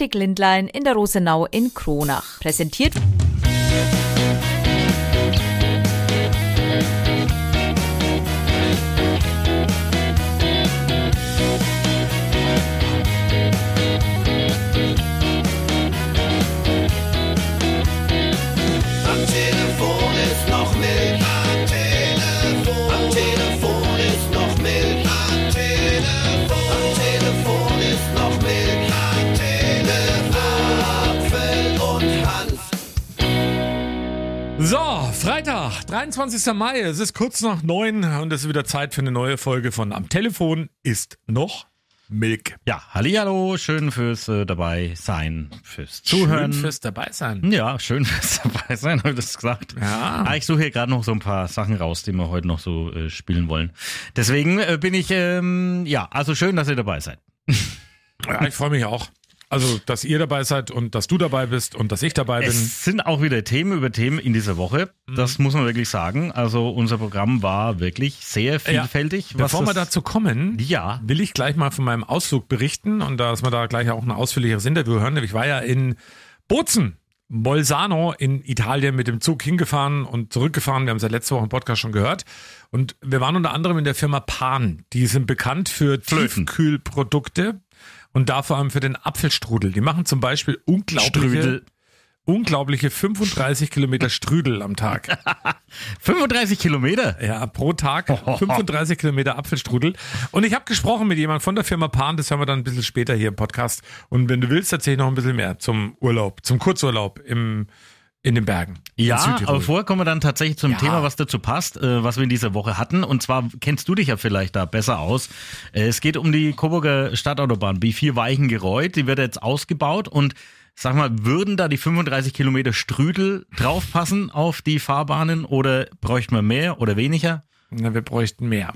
Optik Lindlein in der Rosenau in Kronach. Präsentiert So, Freitag, 23. Mai, es ist kurz nach 9 und es ist wieder Zeit für eine neue Folge von Am Telefon ist noch Milk. Ja, hallihallo, schön fürs dabei sein, fürs Zuhören. Schön fürs dabei sein. Ja, schön fürs dabei sein, habe ich das gesagt. Ja. Ich suche hier gerade noch so ein paar Sachen raus, die wir heute noch so spielen wollen. Deswegen bin ich, also schön, dass ihr dabei seid. Ja, ich freue mich auch. Also, dass ihr dabei seid und dass du dabei bist und dass ich dabei bin. Es sind auch wieder Themen über Themen in dieser Woche. Das muss man wirklich sagen. Also, unser Programm war wirklich sehr vielfältig. Ja, bevor wir dazu kommen, will ich gleich mal von meinem Ausflug berichten und dass wir da gleich auch ein ausführlicheres Interview hören. Ich war ja in Bozen, Bolzano in Italien mit dem Zug hingefahren und zurückgefahren. Wir haben es ja letzte Woche im Podcast schon gehört. Und wir waren unter anderem in der Firma Pan. Die sind bekannt für Tiefkühlprodukte. Und da vor allem für den Apfelstrudel. Die machen zum Beispiel unglaubliche 35 Kilometer Strudel am Tag. 35 Kilometer? Ja, pro Tag 35 Kilometer Apfelstrudel. Und ich habe gesprochen mit jemandem von der Firma Pan, das hören wir dann ein bisschen später hier im Podcast. Und wenn du willst, erzähle ich noch ein bisschen mehr zum Urlaub, zum Kurzurlaub in den Bergen. Ja, aber vorher kommen wir dann tatsächlich zum Thema, was dazu passt, was wir in dieser Woche hatten. Und zwar kennst du dich ja vielleicht da besser aus. Es geht um die Coburger Stadtautobahn B4 Weichen-Gereut. Die wird jetzt ausgebaut und sag mal, würden da die 35 Kilometer Strudel draufpassen auf die Fahrbahnen oder bräuchten wir mehr oder weniger? Na, wir bräuchten mehr.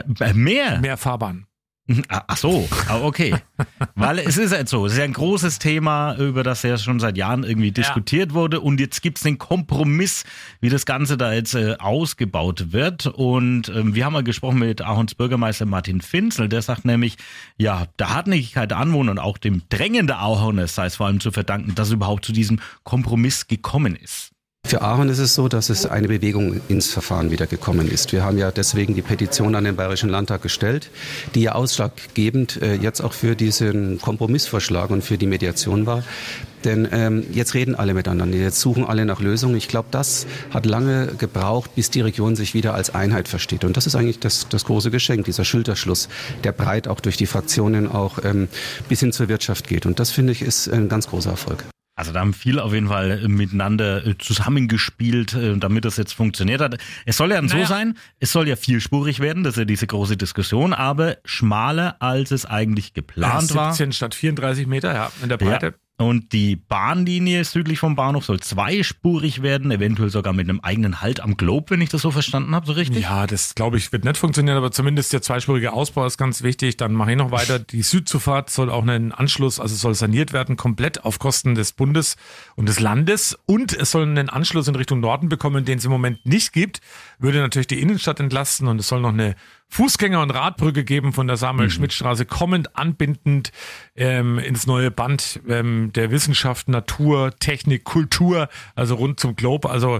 Mehr? Mehr Fahrbahn. Ach so, okay. Weil es ist halt so, es ist ja ein großes Thema, über das ja schon seit Jahren irgendwie diskutiert wurde und jetzt gibt's den Kompromiss, wie das Ganze da jetzt ausgebaut wird und wir haben mal gesprochen mit Ahorns Bürgermeister Martin Finzel, der sagt nämlich, ja, der Hartnäckigkeit der Anwohner und auch dem Drängen der Ahorner sei es vor allem zu verdanken, dass es überhaupt zu diesem Kompromiss gekommen ist. Für Ahorn ist es so, dass es eine Bewegung ins Verfahren wieder gekommen ist. Wir haben ja deswegen die Petition an den Bayerischen Landtag gestellt, die ja ausschlaggebend jetzt auch für diesen Kompromissvorschlag und für die Mediation war. Denn jetzt reden alle miteinander, jetzt suchen alle nach Lösungen. Ich glaube, das hat lange gebraucht, bis die Region sich wieder als Einheit versteht. Und das ist eigentlich das große Geschenk, dieser Schulterschluss, der breit auch durch die Fraktionen auch bis hin zur Wirtschaft geht. Und das, finde ich, ist ein ganz großer Erfolg. Also da haben viele auf jeden Fall miteinander zusammengespielt, damit das jetzt funktioniert hat. Es soll ja so sein, es soll ja vierspurig werden, das ist ja diese große Diskussion, aber schmaler, als es eigentlich geplant war. 17 statt 34 Meter, in der Breite. Ja. Und die Bahnlinie südlich vom Bahnhof soll zweispurig werden, eventuell sogar mit einem eigenen Halt am Globe, wenn ich das so verstanden habe, so richtig? Ja, das glaube ich wird nicht funktionieren, aber zumindest der zweispurige Ausbau ist ganz wichtig. Dann mache ich noch weiter. Die Südzufahrt soll auch einen Anschluss, also soll saniert werden, komplett auf Kosten des Bundes und des Landes. Und es soll einen Anschluss in Richtung Norden bekommen, den es im Moment nicht gibt. Würde natürlich die Innenstadt entlasten und es soll noch eine Fußgänger- und Radbrücke geben von der Samuel-Schmidt-Straße, kommend anbindend ins neue Band der Wissenschaft, Natur, Technik, Kultur, also rund zum Globe. Also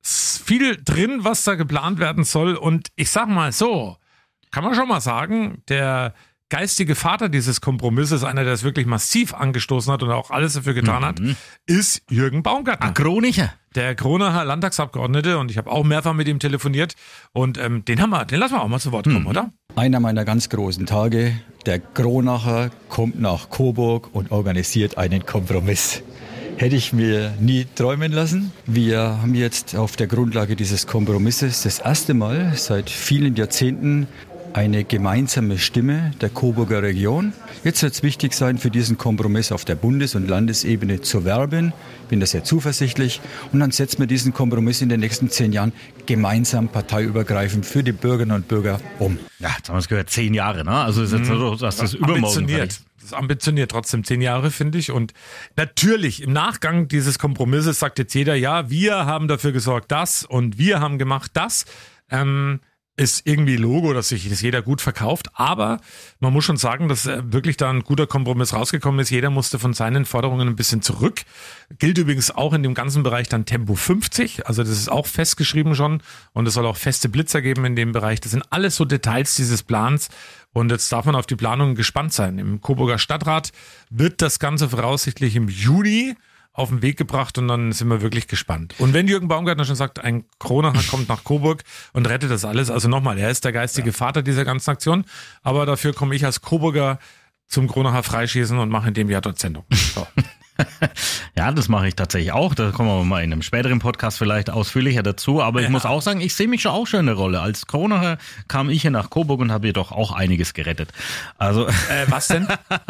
viel drin, was da geplant werden soll. Und ich sag mal so, kann man schon mal sagen, der geistige Vater dieses Kompromisses, einer, der es wirklich massiv angestoßen hat und auch alles dafür getan hat, ist Jürgen Baumgartner. Kronicher. Der Kronacher Landtagsabgeordnete, und ich habe auch mehrfach mit ihm telefoniert und den lassen wir auch mal zu Wort kommen, oder? Einer meiner ganz großen Tage, der Kronacher kommt nach Coburg und organisiert einen Kompromiss. Hätte ich mir nie träumen lassen. Wir haben jetzt auf der Grundlage dieses Kompromisses das erste Mal seit vielen Jahrzehnten eine gemeinsame Stimme der Coburger Region. Jetzt wird es wichtig sein, für diesen Kompromiss auf der Bundes- und Landesebene zu werben. Ich bin da sehr zuversichtlich. Und dann setzen wir diesen Kompromiss in den nächsten 10 Jahren gemeinsam parteiübergreifend für die Bürgerinnen und Bürger um. Ja, jetzt haben wir es gehört, 10 Jahre, ne? Also ist jetzt so, dass das übermorgen Das ist ambitioniert, trotzdem 10 Jahre, finde ich. Und natürlich, im Nachgang dieses Kompromisses sagt jetzt jeder, ja, wir haben dafür gesorgt, das und wir haben gemacht, das. ist irgendwie Logo, dass sich das jeder gut verkauft. Aber man muss schon sagen, dass wirklich da ein guter Kompromiss rausgekommen ist. Jeder musste von seinen Forderungen ein bisschen zurück. Gilt übrigens auch in dem ganzen Bereich dann Tempo 50. Also das ist auch festgeschrieben schon. Und es soll auch feste Blitzer geben in dem Bereich. Das sind alles so Details dieses Plans. Und jetzt darf man auf die Planungen gespannt sein. Im Coburger Stadtrat wird das Ganze voraussichtlich im Juni auf den Weg gebracht und dann sind wir wirklich gespannt. Und wenn Jürgen Baumgartner schon sagt, ein Kronacher kommt nach Coburg und rettet das alles, also nochmal, er ist der geistige Vater dieser ganzen Aktion, aber dafür komme ich als Coburger zum Kronacher Freischießen und mache in dem Jahr dort Sendung. So. Ja, das mache ich tatsächlich auch. Da kommen wir mal in einem späteren Podcast vielleicht ausführlicher dazu. Aber ich muss auch sagen, ich sehe mich schon auch schon in der Rolle. Als Kronacher kam ich hier nach Coburg und habe hier doch auch einiges gerettet. Also was denn?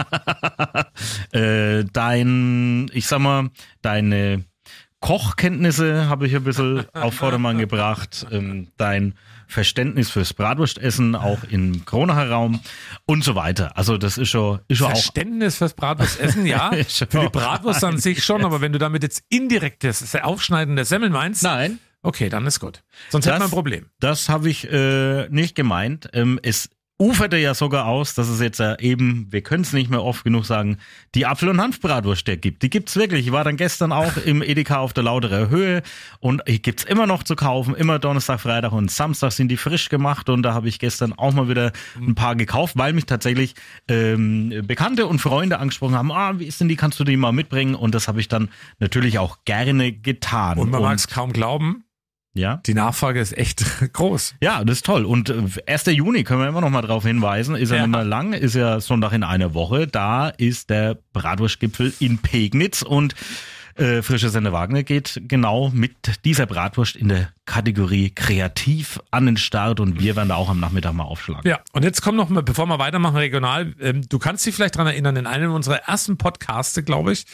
Deine Kochkenntnisse habe ich ein bisschen auf Vordermann gebracht. Dein Verständnis fürs Bratwurstessen auch im Kronacher Raum und so weiter. Also das ist schon auch... Verständnis fürs Bratwurstessen, ja. Für die Bratwurst an sich schon, aber wenn du damit jetzt indirekt das Aufschneiden der Semmeln meinst... Nein. Okay, dann ist gut. Sonst hätten wir ein Problem. Das habe ich nicht gemeint. Es uferte ja sogar aus, dass es jetzt eben, wir können es nicht mehr oft genug sagen, die Apfel- und Hanfbratwurst gibt. Die gibt's wirklich. Ich war dann gestern auch im Edeka auf der Lauterer Höhe und die gibt's immer noch zu kaufen. Immer Donnerstag, Freitag und Samstag sind die frisch gemacht und da habe ich gestern auch mal wieder ein paar gekauft, weil mich tatsächlich Bekannte und Freunde angesprochen haben, wie ist denn die, kannst du die mal mitbringen? Und das habe ich dann natürlich auch gerne getan. Und man mag es kaum glauben. Ja. Die Nachfrage ist echt groß. Ja, das ist toll. Und 1. Juni können wir immer noch mal drauf hinweisen. Ist ja nicht mehr lang, ist ja Sonntag in einer Woche. Da ist der Bratwurstgipfel in Pegnitz und Frische Sender Wagner geht genau mit dieser Bratwurst in der Kategorie Kreativ an den Start und wir werden da auch am Nachmittag mal aufschlagen. Ja, und jetzt kommt noch mal, bevor wir weitermachen, regional, du kannst dich vielleicht dran erinnern, in einem unserer ersten Podcaste, glaube ich,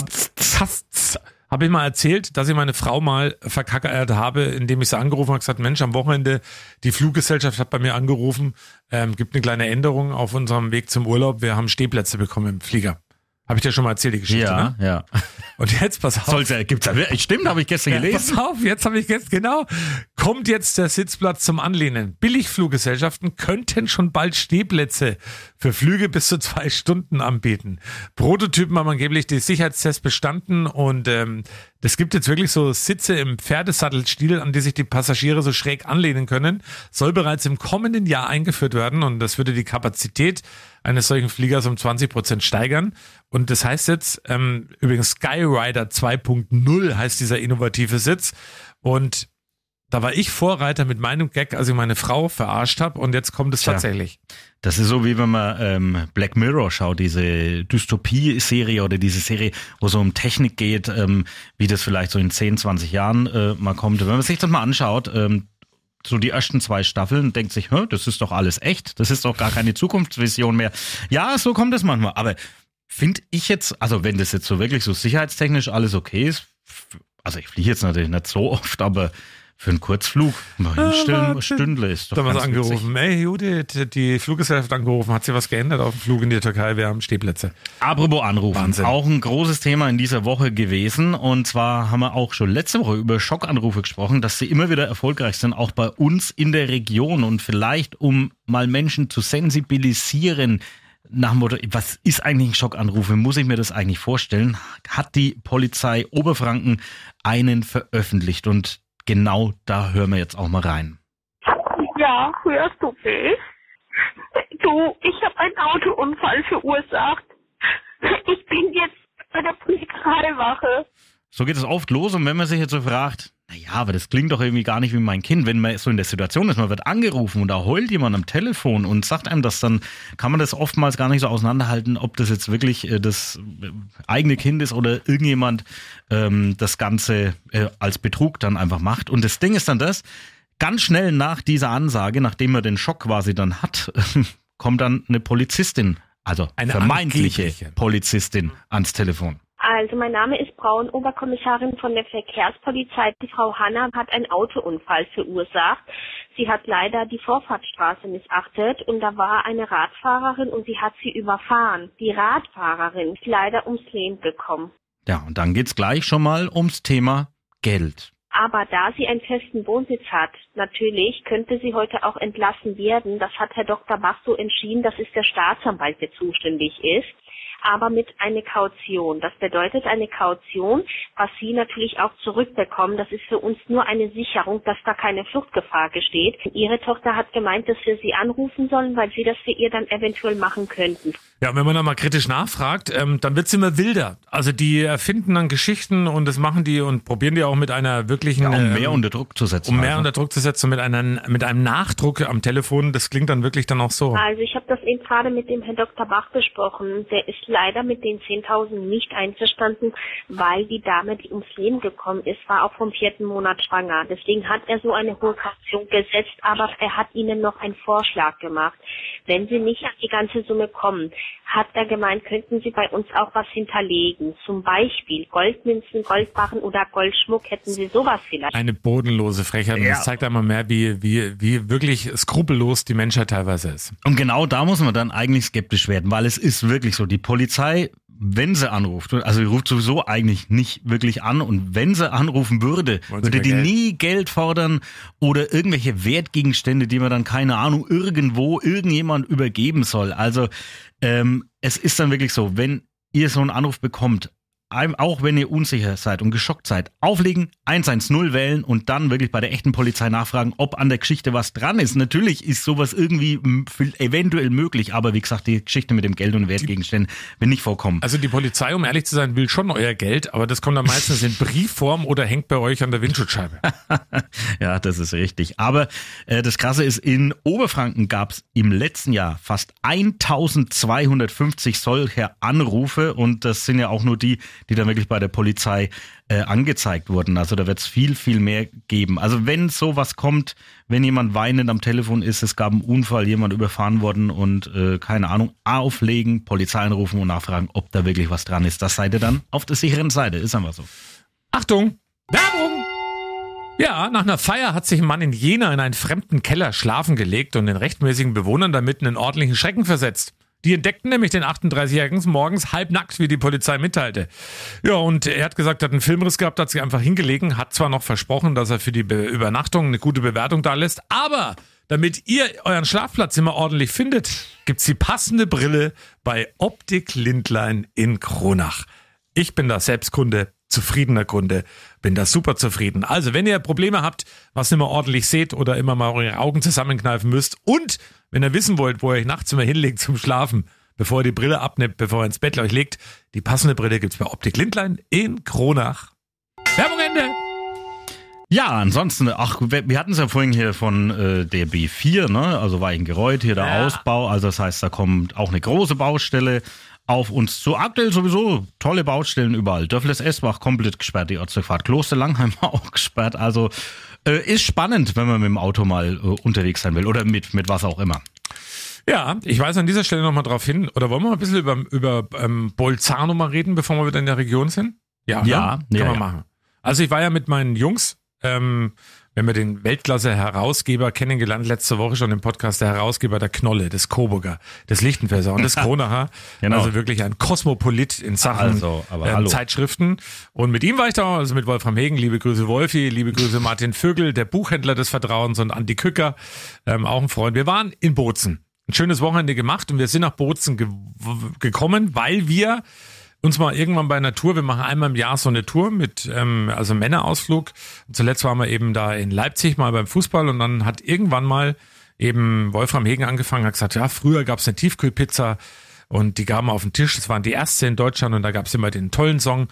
habe ich mal erzählt, dass ich meine Frau mal verkackert habe, indem ich sie angerufen habe und gesagt, Mensch, am Wochenende, die Fluggesellschaft hat bei mir angerufen, gibt eine kleine Änderung auf unserem Weg zum Urlaub, wir haben Stehplätze bekommen im Flieger. Habe ich dir schon mal erzählt, die Geschichte, ja, ne? Ja. Und jetzt, pass auf. Gibt's ja, stimmt, habe ich gestern gelesen. Pass auf, jetzt habe ich genau. Kommt jetzt der Sitzplatz zum Anlehnen. Billigfluggesellschaften könnten schon bald Stehplätze für Flüge bis zu 2 Stunden anbieten. Prototypen haben angeblich die Sicherheitstests bestanden und es gibt jetzt wirklich so Sitze im Pferdesattelstiel, an die sich die Passagiere so schräg anlehnen können. Soll bereits im kommenden Jahr eingeführt werden und das würde die Kapazität eines solchen Fliegers um 20% steigern. Und das heißt jetzt, übrigens Skyrider 2.0 heißt dieser innovative Sitz. Und da war ich Vorreiter mit meinem Gag, als ich meine Frau verarscht habe und jetzt kommt es tatsächlich. Das ist so, wie wenn man Black Mirror schaut, diese Dystopie-Serie oder diese Serie, wo es um Technik geht, wie das vielleicht so in 10, 20 Jahren mal kommt. Wenn man sich das mal anschaut, so die ersten 2 Staffeln, denkt sich, das ist doch alles echt, das ist doch gar keine Zukunftsvision mehr. Ja, so kommt es manchmal, aber finde ich jetzt, also wenn das jetzt so wirklich so sicherheitstechnisch alles okay ist, also ich fliege jetzt natürlich nicht so oft, aber für einen Kurzflug, mal hinstellen, Stündle ist doch da haben wir ganz angerufen. witzig. Ey, Judith, die Fluggesellschaft angerufen. Hat sich was geändert auf dem Flug in die Türkei? Wir haben Stehplätze. Apropos Anrufen. Wahnsinn. Auch ein großes Thema in dieser Woche gewesen. Und zwar haben wir auch schon letzte Woche über Schockanrufe gesprochen, dass sie immer wieder erfolgreich sind, auch bei uns in der Region. Und vielleicht, um mal Menschen zu sensibilisieren, nach dem Motto, was ist eigentlich ein Schockanruf? Wie muss ich mir das eigentlich vorstellen? Hat die Polizei Oberfranken einen veröffentlicht und genau da hören wir jetzt auch mal rein. Ja, hörst du mich? Du, ich habe einen Autounfall verursacht. Ich bin jetzt bei der Polizeiwache. So geht es oft los und wenn man sich jetzt so fragt, naja, aber das klingt doch irgendwie gar nicht wie mein Kind. Wenn man so in der Situation ist, man wird angerufen und da heult jemand am Telefon und sagt einem das, dann kann man das oftmals gar nicht so auseinanderhalten, ob das jetzt wirklich das eigene Kind ist oder irgendjemand das Ganze als Betrug dann einfach macht. Und das Ding ist dann das, ganz schnell nach dieser Ansage, nachdem man den Schock quasi dann hat, kommt dann eine Polizistin, also eine vermeintliche Polizistin ans Telefon. Also mein Name ist Braun, Oberkommissarin von der Verkehrspolizei. Die Frau Hanna hat einen Autounfall verursacht. Sie hat leider die Vorfahrtsstraße missachtet und da war eine Radfahrerin und sie hat sie überfahren. Die Radfahrerin ist leider ums Leben gekommen. Ja, und dann geht's gleich schon mal ums Thema Geld. Aber da sie einen festen Wohnsitz hat, natürlich könnte sie heute auch entlassen werden. Das hat Herr Dr. Bach so entschieden, dass es der Staatsanwalt, der zuständig ist. Aber mit einer Kaution. Das bedeutet eine Kaution, was Sie natürlich auch zurückbekommen. Das ist für uns nur eine Sicherung, dass da keine Fluchtgefahr besteht. Ihre Tochter hat gemeint, dass wir Sie anrufen sollen, weil Sie das für ihr dann eventuell machen könnten. Ja, wenn man da mal kritisch nachfragt, dann wird's immer wilder. Also die erfinden dann Geschichten und das machen die und probieren die auch mit einer wirklichen... Ja, um mehr unter Druck zu setzen. Um mehr unter Druck zu setzen, mit einem Nachdruck am Telefon. Das klingt dann wirklich dann auch so. Also ich habe das eben gerade mit dem Herrn Dr. Bach besprochen. Der ist leider mit den 10.000 nicht einverstanden, weil die Dame, die ums Leben gekommen ist, war auch vom 4. Monat schwanger. Deswegen hat er so eine hohe Kaution gesetzt, aber er hat ihnen noch einen Vorschlag gemacht. Wenn sie nicht an die ganze Summe kommen, hat er gemeint, könnten sie bei uns auch was hinterlegen. Zum Beispiel Goldmünzen, Goldbarren oder Goldschmuck, hätten sie sowas vielleicht. Eine bodenlose Frechheit. Und das zeigt einmal mehr, wie wirklich skrupellos die Menschheit teilweise ist. Und genau da muss man dann eigentlich skeptisch werden, weil es ist wirklich so, die Polizei, wenn sie anruft, also sie ruft sowieso eigentlich nicht wirklich an und wenn sie anrufen würde die nie Geld fordern oder irgendwelche Wertgegenstände, die man dann, keine Ahnung, irgendwo irgendjemand übergeben soll. Also es ist dann wirklich so, wenn ihr so einen Anruf bekommt, auch wenn ihr unsicher seid und geschockt seid, auflegen, 110 wählen und dann wirklich bei der echten Polizei nachfragen, ob an der Geschichte was dran ist. Natürlich ist sowas irgendwie eventuell möglich, aber wie gesagt, die Geschichte mit dem Geld und Wertgegenständen wird nicht vorkommen. Also die Polizei, um ehrlich zu sein, will schon euer Geld, aber das kommt dann meistens in Briefform oder hängt bei euch an der Windschutzscheibe. Ja, das ist richtig. Aber das Krasse ist, in Oberfranken gab es im letzten Jahr fast 1250 solcher Anrufe und das sind ja auch nur die dann wirklich bei der Polizei angezeigt wurden. Also da wird es viel, viel mehr geben. Also wenn sowas kommt, wenn jemand weinend am Telefon ist, es gab einen Unfall, jemand überfahren worden und keine Ahnung, auflegen, Polizei anrufen und nachfragen, ob da wirklich was dran ist. Das seid ihr dann auf der sicheren Seite, ist einfach so. Achtung, Werbung! Ja, nach einer Feier hat sich ein Mann in Jena in einen fremden Keller schlafen gelegt und den rechtmäßigen Bewohnern damit einen ordentlichen Schrecken versetzt. Die entdeckten nämlich den 38-Jährigen morgens halbnackt, wie die Polizei mitteilte. Ja, und er hat gesagt, er hat einen Filmriss gehabt, hat sich einfach hingelegen, hat zwar noch versprochen, dass er für die Übernachtung eine gute Bewertung da lässt, aber damit ihr euren Schlafplatz immer ordentlich findet, gibt's die passende Brille bei Optik Lindlein in Kronach. Ich bin da Selbstkunde, zufriedener Kunde, bin da super zufrieden. Also, wenn ihr Probleme habt, was ihr immer ordentlich seht oder immer mal eure Augen zusammenkneifen müsst und wenn ihr wissen wollt, wo ihr euch nachts immer hinlegt zum Schlafen, bevor ihr die Brille abnimmt, bevor ihr ins Bett euch legt, die passende Brille gibt's bei Optik Lindlein in Kronach. Werbung Ende! Ja, ansonsten, wir hatten es ja vorhin hier von der B4, ne? Also Weichengereuth, hier der Ausbau, also das heißt, da kommt auch eine große Baustelle auf uns zu. Aktuell sowieso tolle Baustellen überall. Dörfles-Esbach komplett gesperrt, die Ortsdurchfahrt. Kloster-Langheim auch gesperrt. Also ist spannend, wenn man mit dem Auto mal unterwegs sein will oder mit was auch immer. Ja, ich weise an dieser Stelle nochmal drauf hin. Oder wollen wir mal ein bisschen über Bolzano mal reden, bevor wir wieder in der Region sind? Ja, können wir machen. Also ich war ja mit meinen Jungs, wenn wir den Weltklasse-Herausgeber kennengelernt, letzte Woche schon im Podcast, der Herausgeber der Knolle, des Coburger, des Lichtenfelser und des Kronacher. Genau. Also wirklich ein Kosmopolit in Sachen Zeitschriften. Und mit ihm war ich da, also mit Wolfram Hegen, liebe Grüße Wolfi, liebe Grüße Martin Vögel, der Buchhändler des Vertrauens und Andi Kücker, auch ein Freund. Wir waren in Bozen. Ein schönes Wochenende gemacht und wir sind nach Bozen gekommen, weil wir uns mal irgendwann bei einer Tour, wir machen einmal im Jahr so eine Tour mit, also Männerausflug. Und zuletzt waren wir eben da in Leipzig mal beim Fußball und dann hat irgendwann mal eben Wolfram Hegen angefangen, hat gesagt, ja, früher gab's eine Tiefkühlpizza und die gaben auf den Tisch, das waren die erste in Deutschland und da gab's immer den tollen Song,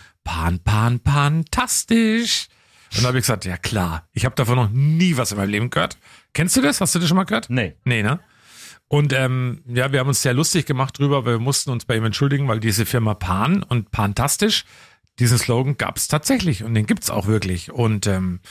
Pan-Pan-Pantastisch. Und da habe ich gesagt, ja klar, ich habe davon noch nie was in meinem Leben gehört. Kennst du das? Hast du das schon mal gehört? Nee, ne? Und wir haben uns sehr lustig gemacht drüber, weil wir mussten uns bei ihm entschuldigen, weil diese Firma Pan und Pantastisch, diesen Slogan gab's tatsächlich und den gibt's auch wirklich. Und dann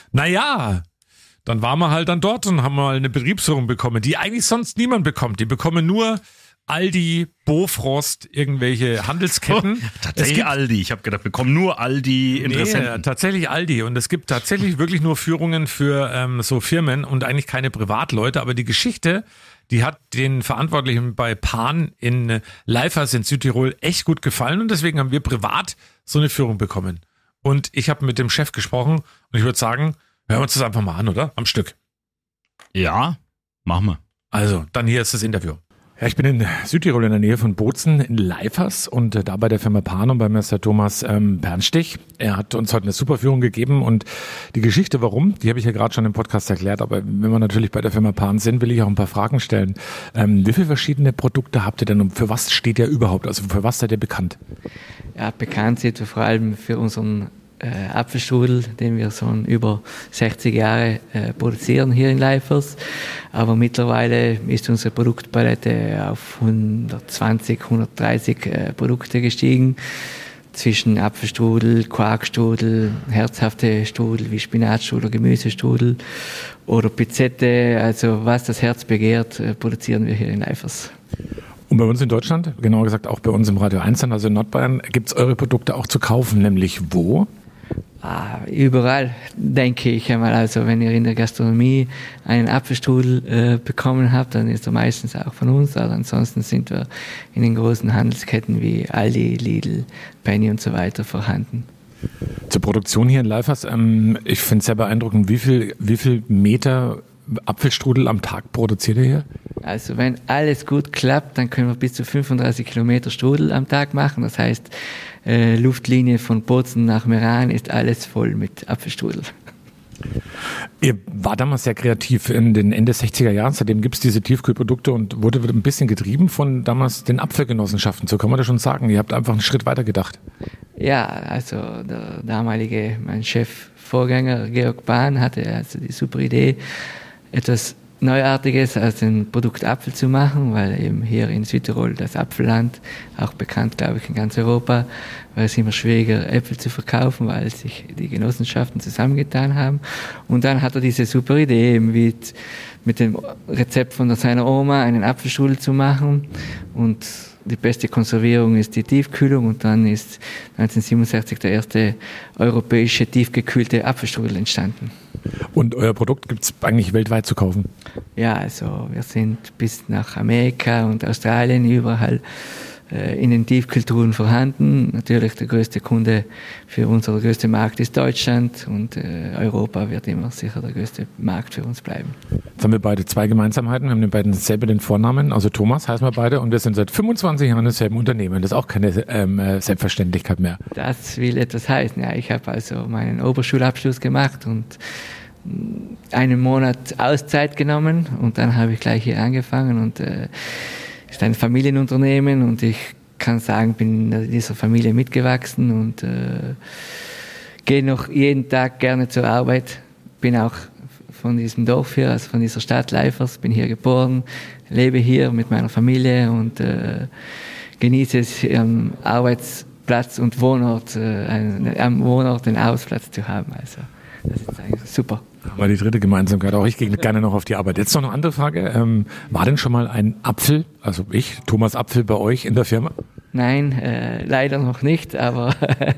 waren wir halt dann dort und haben mal eine Betriebsführung bekommen, die eigentlich sonst niemand bekommt. Die bekommen nur Aldi, Bofrost, irgendwelche Handelsketten. Tatsächlich Aldi. Ich habe gedacht, wir bekommen nur Aldi-Interessenten. Nee, tatsächlich Aldi. Und es gibt tatsächlich wirklich nur Führungen für so Firmen und eigentlich keine Privatleute. Aber die Geschichte, die hat den Verantwortlichen bei Pan in Leifers in Südtirol echt gut gefallen. Und deswegen haben wir privat so eine Führung bekommen. und ich habe mit dem Chef gesprochen und ich würde sagen, hören wir uns das einfach mal an, oder? Am Stück. Ja, machen wir. Also, dann hier ist das Interview. Ja, ich bin in Südtirol in der Nähe von Bozen in Leifers und da bei der Firma Pan und bei Meister Thomas Bernstich. Er hat uns heute eine super Führung gegeben und die Geschichte warum, die habe ich ja gerade schon im Podcast erklärt, aber wenn wir natürlich bei der Firma Pan sind, will ich auch ein paar Fragen stellen. Wie viele verschiedene Produkte habt ihr denn und für was steht ihr überhaupt? Also für was seid ihr bekannt? Ja, bekannt sind wir vor allem für unseren Apfelstrudel, den wir schon über 60 Jahre produzieren hier in Leifers. Aber mittlerweile ist unsere Produktpalette auf 120, 130 Produkte gestiegen. Zwischen Apfelstrudel, Quarkstrudel, herzhafte Strudel wie Spinatstrudel, Gemüsestrudel oder Pizette. Also was das Herz begehrt, produzieren wir hier in Leifers. Und bei uns in Deutschland, genauer gesagt auch bei uns im Radio 1, also in Nordbayern, gibt es eure Produkte auch zu kaufen, nämlich wo? Überall, denke ich einmal. Also wenn ihr in der Gastronomie einen Apfelstrudel bekommen habt, dann ist er meistens auch von uns. Aber ansonsten sind wir in den großen Handelsketten wie Aldi, Lidl, Penny und so weiter vorhanden. Zur Produktion hier in Leifers, ich finde es sehr beeindruckend, wie viel Meter Apfelstrudel am Tag produziert ihr hier? Also wenn alles gut klappt, dann können wir bis zu 35 Kilometer Strudel am Tag machen. Das heißt, Luftlinie von Bozen nach Meran ist alles voll mit Apfelstrudel. Ihr war damals sehr kreativ in den Ende 60er Jahren, seitdem gibt es diese Tiefkühlprodukte und wurde ein bisschen getrieben von damals den Apfelgenossenschaften, so kann man das schon sagen. Ihr habt einfach einen Schritt weiter gedacht. Ja, also der damalige, mein Chef-Vorgänger Georg Bahn hatte also die super Idee, etwas Neuartiges als ein Produkt Apfel zu machen, weil eben hier in Südtirol das Apfelland, auch bekannt, glaube ich, in ganz Europa, war es immer schwieriger, Äpfel zu verkaufen, weil sich die Genossenschaften zusammengetan haben. Und dann hat er diese super Idee, eben mit dem Rezept von seiner Oma einen Apfelstrudel zu machen. Und die beste Konservierung ist die Tiefkühlung und dann ist 1967 der erste europäische tiefgekühlte Apfelstrudel entstanden. Und euer Produkt gibt es eigentlich weltweit zu kaufen? Ja, also wir sind bis nach Amerika und Australien überall in den Tiefkühltruhen vorhanden. Natürlich der größte Kunde für uns, oder der größte Markt ist Deutschland und Europa wird immer sicher der größte Markt für uns bleiben. Jetzt haben wir beide zwei Gemeinsamkeiten. Wir haben den beiden selber den Vornamen, also Thomas heißen wir beide und wir sind seit 25 Jahren im selben Unternehmen. Das ist auch keine Selbstverständlichkeit mehr. Das will etwas heißen. Ja, ich habe also meinen Oberschulabschluss gemacht und einen Monat Auszeit genommen und dann habe ich gleich hier angefangen und ist ein Familienunternehmen und ich kann sagen, bin in dieser Familie mitgewachsen und gehe noch jeden Tag gerne zur Arbeit. Bin auch von diesem Dorf hier, also von dieser Stadt Leifers, bin hier geboren, lebe hier mit meiner Familie und genieße es am Arbeitsplatz und Wohnort, am Wohnort den Arbeitsplatz zu haben. Also das ist eigentlich super. War die dritte Gemeinsamkeit. Auch ich gehe gerne noch auf die Arbeit. Jetzt noch eine andere Frage. War denn schon mal ein Apfel, also ich, Thomas Apfel, bei euch in der Firma? Nein, leider noch nicht, aber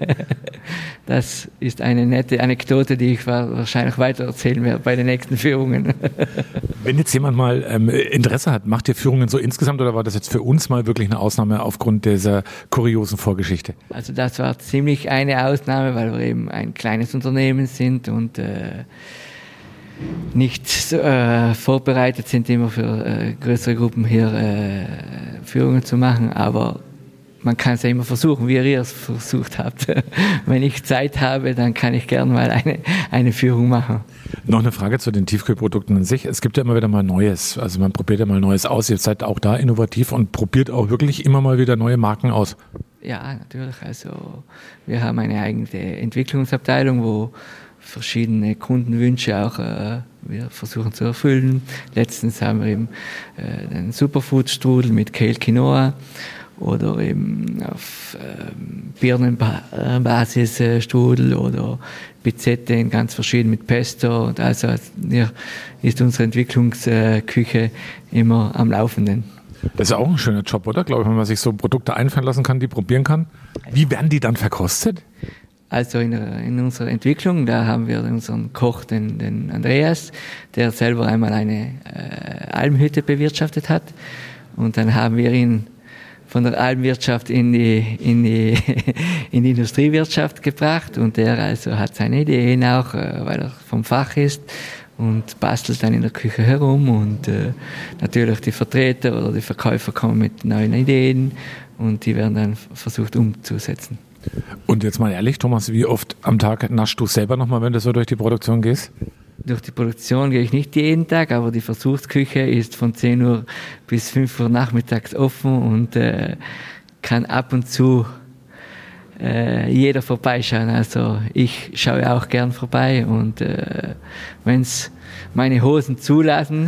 das ist eine nette Anekdote, die ich wahrscheinlich weiter erzählen werde bei den nächsten Führungen. Wenn jetzt jemand mal Interesse hat, macht ihr Führungen so insgesamt oder war das jetzt für uns mal wirklich eine Ausnahme aufgrund dieser kuriosen Vorgeschichte? Also das war ziemlich eine Ausnahme, weil wir eben ein kleines Unternehmen sind und nicht vorbereitet sind, immer für größere Gruppen hier Führungen zu machen, aber man kann es ja immer versuchen, wie ihr es versucht habt. Wenn ich Zeit habe, dann kann ich gerne mal eine Führung machen. Noch eine Frage zu den Tiefkühlprodukten an sich. Es gibt ja immer wieder mal Neues. Also man probiert ja mal Neues aus. Ihr seid auch da innovativ und probiert auch wirklich immer mal wieder neue Marken aus. Ja, natürlich. Also wir haben eine eigene Entwicklungsabteilung, wo verschiedene Kundenwünsche auch wir versuchen zu erfüllen. Letztens haben wir eben den Superfood-Strudel mit Kale Quinoa oder eben auf Birnenbasis Strudel oder Pizette in ganz verschieden mit Pesto. Und also hier ist unsere Entwicklungsküche immer am Laufenden. Das ist auch ein schöner Job, oder? Glaube ich, wenn man sich so Produkte einfallen lassen kann, die probieren kann. Wie werden die dann verkostet? Also in unserer Entwicklung, da haben wir unseren Koch, den Andreas, der selber einmal eine Almhütte bewirtschaftet hat. Und dann haben wir ihn von der Almwirtschaft in die Industriewirtschaft gebracht und der also hat seine Ideen auch, weil er vom Fach ist und bastelt dann in der Küche herum und natürlich die Vertreter oder die Verkäufer kommen mit neuen Ideen und die werden dann versucht umzusetzen. Und jetzt mal ehrlich, Thomas, wie oft am Tag naschst du selber nochmal, wenn du so durch die Produktion gehst? Durch die Produktion gehe ich nicht jeden Tag, aber die Versuchsküche ist von 10 Uhr bis 5 Uhr nachmittags offen und kann ab und zu jeder vorbeischauen. Also ich schaue auch gern vorbei und wenn es meine Hosen zulassen,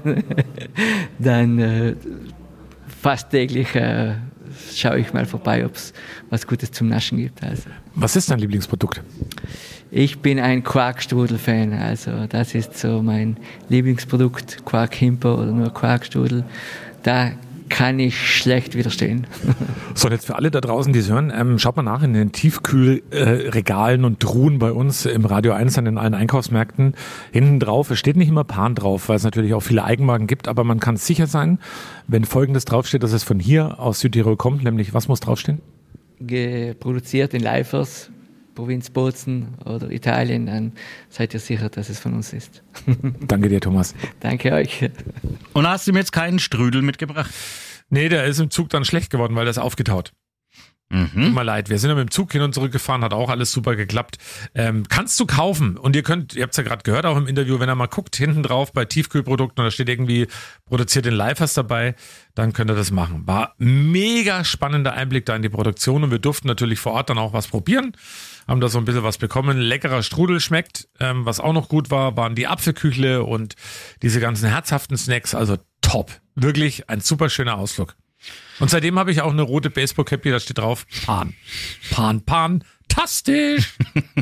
dann fast täglich schaue ich mal vorbei, ob es was Gutes zum Naschen gibt. Also. Was ist dein Lieblingsprodukt? Ich bin ein Quarkstrudel-Fan, also das ist so mein Lieblingsprodukt, Quark-Himper oder nur Quarkstrudel. Da kann ich schlecht widerstehen. So, und jetzt für alle da draußen, die es hören, schaut mal nach in den Tiefkühlregalen und Truhen bei uns im Radio 1 an allen Einkaufsmärkten. Hinten drauf, es steht nicht immer Pan drauf, weil es natürlich auch viele Eigenmarken gibt, aber man kann sicher sein, wenn Folgendes draufsteht, dass es von hier aus Südtirol kommt, nämlich was muss draufstehen? Produziert in Leifers, Provinz Bozen oder Italien, dann seid ihr sicher, dass es von uns ist. Danke dir, Thomas. Danke euch. Und hast du mir jetzt keinen Strudel mitgebracht? Nee, der ist im Zug dann schlecht geworden, weil der ist aufgetaut. Tut mir leid, wir sind ja mit dem Zug hin und zurück gefahren, hat auch alles super geklappt. Kannst du kaufen und ihr habt es ja gerade gehört auch im Interview, wenn ihr mal guckt, hinten drauf bei Tiefkühlprodukten und da steht irgendwie produziert in Leifers dabei, dann könnt ihr das machen. War mega spannender Einblick da in die Produktion und wir durften natürlich vor Ort dann auch was probieren. Haben da so ein bisschen was bekommen. Leckerer Strudel schmeckt. Was auch noch gut war, waren die Apfelküchle und diese ganzen herzhaften Snacks. Also top. Wirklich ein super schöner Ausflug. Und seitdem habe ich auch eine rote Baseball-Cappy, da steht drauf Pan. Pan, Pan. Tastisch!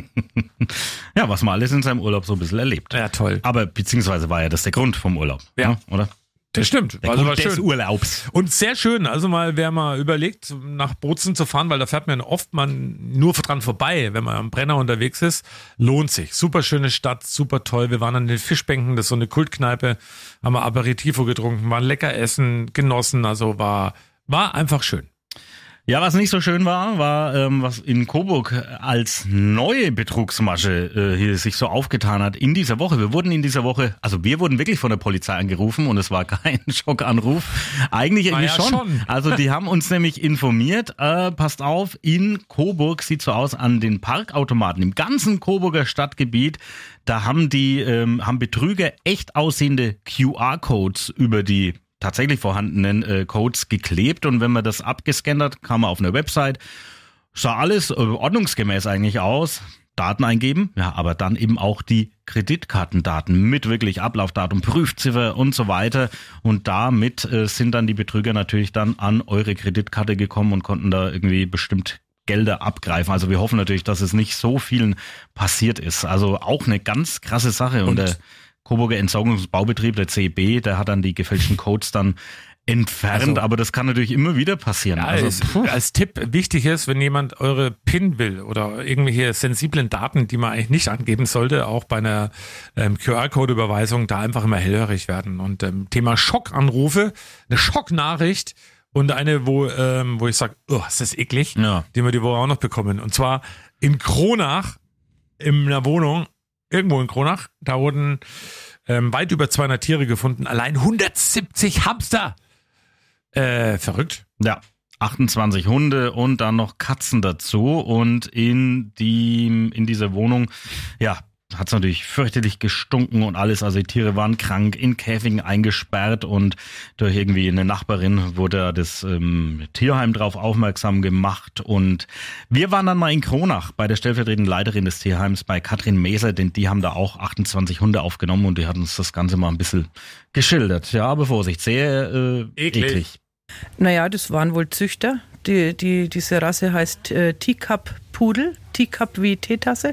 Ja, was man alles in seinem Urlaub so ein bisschen erlebt. Ja, toll. Aber beziehungsweise war ja das der Grund vom Urlaub. Ja. Ne? Oder? Das stimmt. Der Also Grund war des schön. Urlaubs. Und sehr schön. Also wer mal überlegt, nach Bozen zu fahren, weil da fährt man oft nur dran vorbei, wenn man am Brenner unterwegs ist, lohnt sich. Super schöne Stadt, super toll. Wir waren an den Fischbänken, das ist so eine Kultkneipe, haben wir Aperitivo getrunken, waren lecker essen, genossen. Also war einfach schön. Ja, was nicht so schön war, was in Coburg als neue Betrugsmasche hier sich so aufgetan hat in dieser Woche. Wir wurden wirklich von der Polizei angerufen und es war kein Schockanruf. Eigentlich irgendwie schon. Also die haben uns nämlich informiert, passt auf, in Coburg sieht so aus, an den Parkautomaten im ganzen Coburger Stadtgebiet, da haben Betrüger echt aussehende QR-Codes über die tatsächlich vorhandenen Codes geklebt und wenn man das abgescannt hat, kam man auf eine Website, sah alles ordnungsgemäß eigentlich aus, Daten eingeben, ja, aber dann eben auch die Kreditkartendaten mit wirklich Ablaufdatum, Prüfziffer und so weiter und damit sind dann die Betrüger natürlich dann an eure Kreditkarte gekommen und konnten da irgendwie bestimmt Gelder abgreifen. Also wir hoffen natürlich, dass es nicht so vielen passiert ist. Also auch eine ganz krasse Sache und der Coburger Entsorgungsbaubetrieb, der CEB, der hat dann die gefälschten Codes dann entfernt, aber das kann natürlich immer wieder passieren. Ja, also, als Tipp wichtig ist, wenn jemand eure PIN will oder irgendwelche sensiblen Daten, die man eigentlich nicht angeben sollte, auch bei einer QR-Code-Überweisung, da einfach immer hellhörig werden. Und Thema Schockanrufe, eine Schocknachricht und eine, wo ich sage, oh, ist das eklig, die wir die Woche auch noch bekommen. Und zwar in Kronach, in einer Wohnung, irgendwo in Kronach, da wurden weit über 200 Tiere gefunden, allein 170 Hamster. Verrückt. Ja, 28 Hunde und dann noch Katzen dazu und in dieser Wohnung, ja, hat es natürlich fürchterlich gestunken und alles, also die Tiere waren krank, in Käfigen eingesperrt und durch irgendwie eine Nachbarin wurde das Tierheim drauf aufmerksam gemacht und wir waren dann mal in Kronach bei der stellvertretenden Leiterin des Tierheims, bei Katrin Meser, denn die haben da auch 28 Hunde aufgenommen und die hat uns das Ganze mal ein bisschen geschildert. Ja, aber Vorsicht, sehr eklig. Naja, das waren wohl Züchter. Diese Rasse heißt Teacup-Pudel, Teacup wie Teetasse.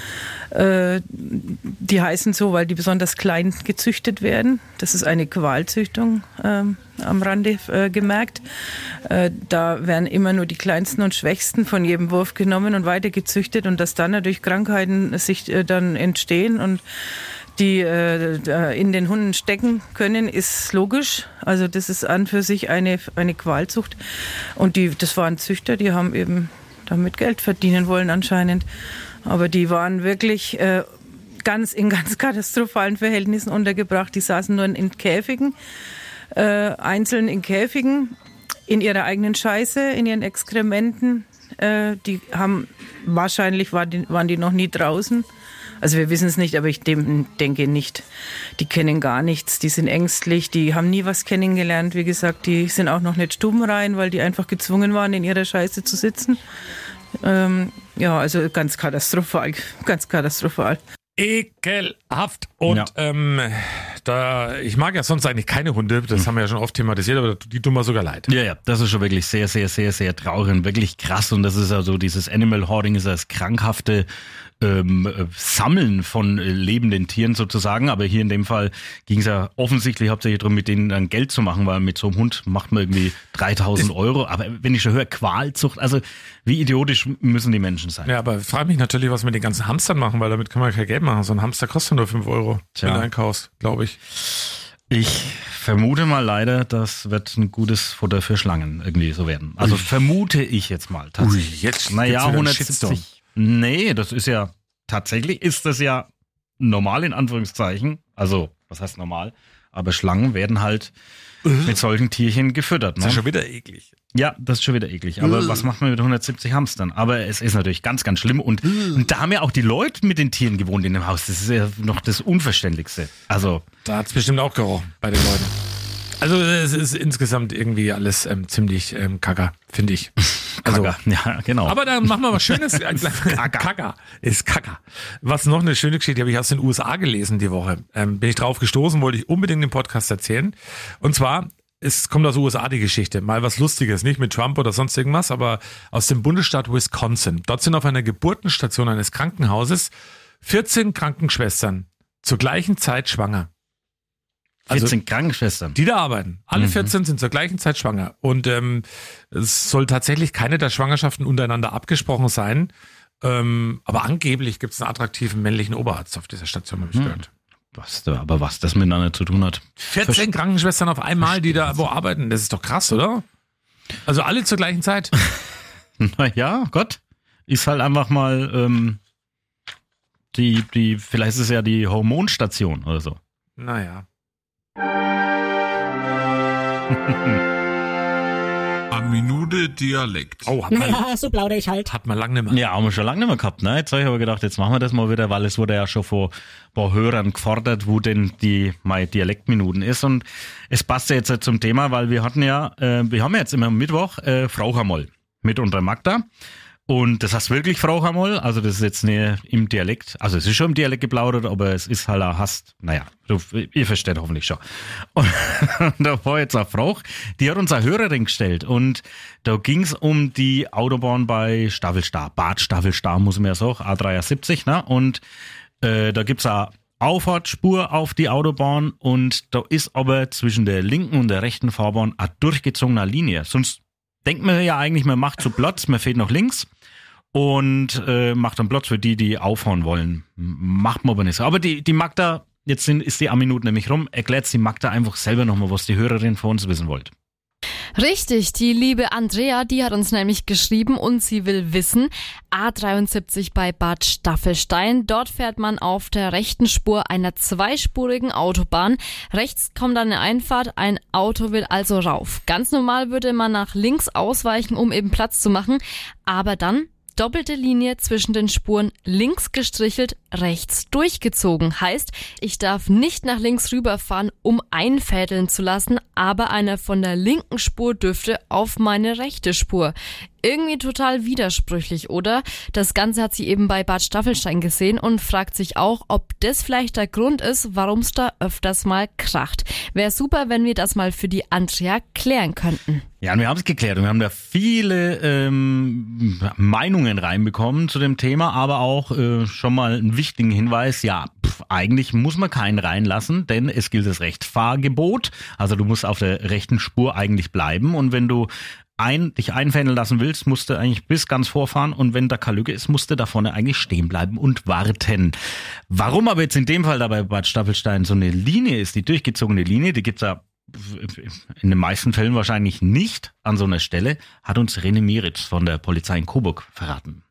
Die heißen so, weil die besonders klein gezüchtet werden. Das ist eine Qualzüchtung am Rande gemerkt. Da werden immer nur die kleinsten und schwächsten von jedem Wurf genommen und weiter gezüchtet und dass dann natürlich Krankheiten sich dann entstehen und die in den Hunden stecken können, ist logisch. Also das ist an für sich eine Qualzucht. Und das waren Züchter, die haben eben damit Geld verdienen wollen anscheinend. Aber die waren wirklich in ganz katastrophalen Verhältnissen untergebracht. Die saßen nur in Käfigen, einzeln in Käfigen, in ihrer eigenen Scheiße, in ihren Exkrementen. Die haben wahrscheinlich waren die noch nie draußen. Also wir wissen es nicht, aber ich denke nicht. Die kennen gar nichts, die sind ängstlich, die haben nie was kennengelernt. Wie gesagt, die sind auch noch nicht stubenrein, weil die einfach gezwungen waren, in ihrer Scheiße zu sitzen. Ja, also ganz katastrophal, ganz katastrophal. Ekelhaft. Und ich mag ja sonst eigentlich keine Hunde, das haben wir ja schon oft thematisiert, aber die tun mir sogar leid. Ja, das ist schon wirklich sehr, sehr, sehr, sehr traurig und wirklich krass. Und das ist also dieses Animal Hoarding, ist das krankhafte Sammeln von lebenden Tieren sozusagen. Aber hier in dem Fall ging es ja offensichtlich hauptsächlich darum, mit denen dann Geld zu machen, weil mit so einem Hund macht man irgendwie 3.000 Euro. Aber wenn ich schon höre, Qualzucht, also wie idiotisch müssen die Menschen sein? Ja, aber ich frage mich natürlich, was mit den ganzen Hamstern machen, weil damit kann man kein Geld machen. So ein Hamster kostet nur 5 Euro, wenn du einkaufst, glaube ich. Ich vermute mal leider, das wird ein gutes Futter für Schlangen irgendwie so werden. Also vermute ich jetzt mal tatsächlich. Jetzt 170. Nee, das ist ja, tatsächlich ist das ja normal in Anführungszeichen. Also, was heißt normal? Aber Schlangen werden halt mit solchen Tierchen gefüttert. Ne? Das ist schon wieder eklig. Ja, das ist schon wieder eklig. Aber was macht man mit 170 Hamstern? Aber es ist natürlich ganz, ganz schlimm. Und da haben ja auch die Leute mit den Tieren gewohnt in dem Haus. Das ist ja noch das Unverständlichste. Also da hat es bestimmt auch gerochen bei den Leuten. Also es ist insgesamt irgendwie alles ziemlich kacker, finde ich. Also, Kacker. Ja, genau. Aber dann machen wir was Schönes. Kacker ist Kacker. Was noch eine schöne Geschichte, die habe ich aus den USA gelesen die Woche. Bin ich drauf gestoßen, wollte ich unbedingt im Podcast erzählen. Und zwar, es kommt aus den USA die Geschichte. Mal was Lustiges, nicht mit Trump oder sonst irgendwas, aber aus dem Bundesstaat Wisconsin. Dort sind auf einer Geburtenstation eines Krankenhauses 14 Krankenschwestern zur gleichen Zeit schwanger. 14 Krankenschwestern. Die da arbeiten. Alle 14 sind zur gleichen Zeit schwanger. Und es soll tatsächlich keine der Schwangerschaften untereinander abgesprochen sein. Aber angeblich gibt es einen attraktiven männlichen Oberarzt auf dieser Station, habe ich gehört. Was das miteinander zu tun hat. 14 Krankenschwestern auf einmal, die da wo arbeiten. Das ist doch krass, oder? Also alle zur gleichen Zeit. Naja, Gott. Ist halt einfach mal vielleicht ist es ja die Hormonstation oder so. Naja. Eine Minute Dialekt. Oh, so plaudere ich halt. Hat man lange nicht mehr. Ja, haben wir schon lange nicht mehr gehabt, ne? Jetzt habe ich aber gedacht, jetzt machen wir das mal wieder, weil es wurde ja schon vor ein paar Hörern gefordert, wo denn die Dialektminuten ist. Und es passt ja jetzt zum Thema, weil wir haben ja jetzt immer am Mittwoch Frauchamoll mit unserer Magda. Und das heißt wirklich Frauchamoll, also das ist jetzt nicht im Dialekt, also es ist schon im Dialekt geplaudert, aber es ist halt auch ihr versteht hoffentlich schon. Und da war jetzt eine Frau, die hat uns eine Hörerin gestellt und da ging es um die Autobahn bei Staffelstar, Bad Staffelstar muss man ja sagen, A73, ne? Und da gibt's eine Auffahrtsspur auf die Autobahn und da ist aber zwischen der linken und der rechten Fahrbahn eine durchgezogene Linie, sonst denkt man ja eigentlich, man macht so Platz, man fährt nach links und macht dann Platz für die auffahren wollen. Macht man aber nicht so. Aber die Magda, jetzt ist die A-Minute nämlich rum, erklärt die Magda einfach selber nochmal, was die Hörerin von uns wissen wollte. Richtig, die liebe Andrea, die hat uns nämlich geschrieben und sie will wissen, A73 bei Bad Staffelstein, dort fährt man auf der rechten Spur einer zweispurigen Autobahn. Rechts kommt dann eine Einfahrt, ein Auto will also rauf. Ganz normal würde man nach links ausweichen, um eben Platz zu machen, aber dann doppelte Linie zwischen den Spuren, links gestrichelt, rechts durchgezogen. Heißt, ich darf nicht nach links rüberfahren, um einfädeln zu lassen, aber einer von der linken Spur dürfte auf meine rechte Spur. Irgendwie total widersprüchlich, oder? Das Ganze hat sie eben bei Bad Staffelstein gesehen und fragt sich auch, ob das vielleicht der Grund ist, warum es da öfters mal kracht. Wäre super, wenn wir das mal für die Andrea klären könnten. Ja, und wir haben es geklärt und wir haben da viele Meinungen reinbekommen zu dem Thema, aber auch schon mal einen wichtigen Hinweis, ja, eigentlich muss man keinen reinlassen, denn es gilt das Rechtfahrgebot, also du musst auf der rechten Spur eigentlich bleiben und wenn du dich einfädeln lassen willst, musst du eigentlich bis ganz vorfahren und wenn da keine Lücke ist, musst du da vorne eigentlich stehen bleiben und warten. Warum aber jetzt in dem Fall da bei Bad Staffelstein so eine Linie ist, die durchgezogene Linie, die gibt's ja in den meisten Fällen wahrscheinlich nicht an so einer Stelle, hat uns René Mieritz von der Polizei in Coburg verraten.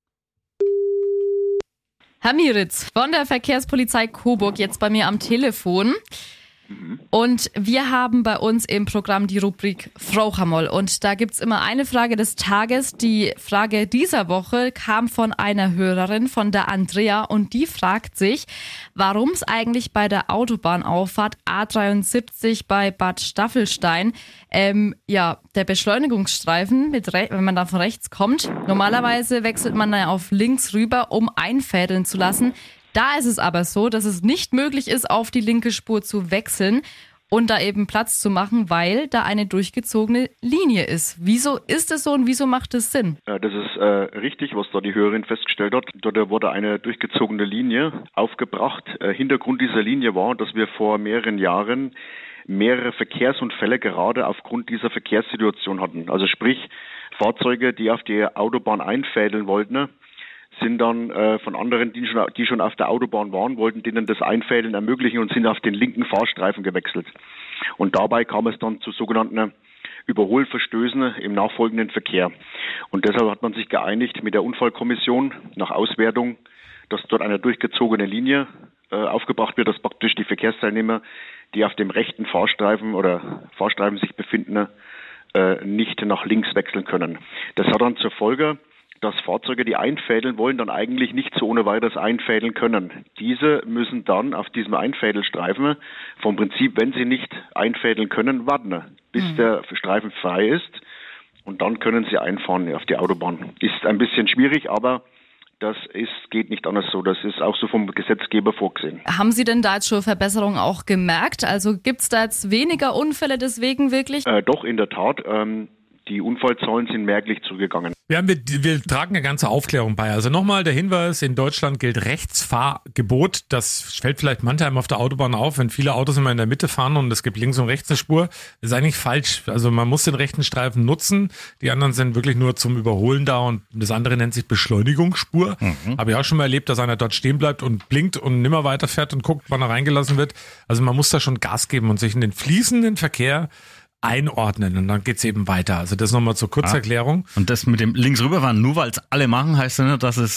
Herr Mieritz von der Verkehrspolizei Coburg jetzt bei mir am Telefon. Und wir haben bei uns im Programm die Rubrik Frauchamoll. Und da gibt's immer eine Frage des Tages. Die Frage dieser Woche kam von einer Hörerin, von der Andrea. Und die fragt sich, warum es eigentlich bei der Autobahnauffahrt A73 bei Bad Staffelstein der Beschleunigungsstreifen, wenn man da von rechts kommt, normalerweise wechselt man dann auf links rüber, um einfädeln zu lassen. Da ist es aber so, dass es nicht möglich ist, auf die linke Spur zu wechseln und da eben Platz zu machen, weil da eine durchgezogene Linie ist. Wieso ist es so und wieso macht es Sinn? Ja, das ist richtig, was da die Hörerin festgestellt hat. Dort wurde eine durchgezogene Linie aufgebracht. Hintergrund dieser Linie war, dass wir vor mehreren Jahren mehrere Verkehrsunfälle gerade aufgrund dieser Verkehrssituation hatten. Also sprich, Fahrzeuge, die auf die Autobahn einfädeln wollten, sind dann von anderen, die schon auf der Autobahn waren, wollten denen das Einfädeln ermöglichen und sind auf den linken Fahrstreifen gewechselt. Und dabei kam es dann zu sogenannten Überholverstößen im nachfolgenden Verkehr. Und deshalb hat man sich geeinigt mit der Unfallkommission nach Auswertung, dass dort eine durchgezogene Linie aufgebracht wird, dass praktisch die Verkehrsteilnehmer, die auf dem rechten Fahrstreifen oder Fahrstreifen sich befinden, nicht nach links wechseln können. Das hat dann zur Folge, dass Fahrzeuge, die einfädeln wollen, dann eigentlich nicht so ohne weiteres einfädeln können. Diese müssen dann auf diesem Einfädelstreifen vom Prinzip, wenn sie nicht einfädeln können, warten, bis der Streifen frei ist und dann können sie einfahren auf die Autobahn. Ist ein bisschen schwierig, aber geht nicht anders so. Das ist auch so vom Gesetzgeber vorgesehen. Haben Sie denn da jetzt schon Verbesserungen auch gemerkt? Also gibt es da jetzt weniger Unfälle deswegen wirklich? Doch, in der Tat. Die Unfallzahlen sind merklich zurückgegangen. Wir tragen eine ganze Aufklärung bei. Also nochmal der Hinweis, in Deutschland gilt Rechtsfahrgebot. Das fällt vielleicht manchmal auf der Autobahn auf, wenn viele Autos immer in der Mitte fahren und es gibt links und rechts eine Spur. Das ist eigentlich falsch. Also man muss den rechten Streifen nutzen. Die anderen sind wirklich nur zum Überholen da und das andere nennt sich Beschleunigungsspur. Habe ich auch schon mal erlebt, dass einer dort stehen bleibt und blinkt und nimmer weiterfährt und guckt, wann er reingelassen wird. Also man muss da schon Gas geben und sich in den fließenden Verkehr einordnen und dann geht's eben weiter. Also das nochmal zur Kurzerklärung. Und das mit dem links rüberfahren, nur weil es alle machen, heißt ja nicht, dass es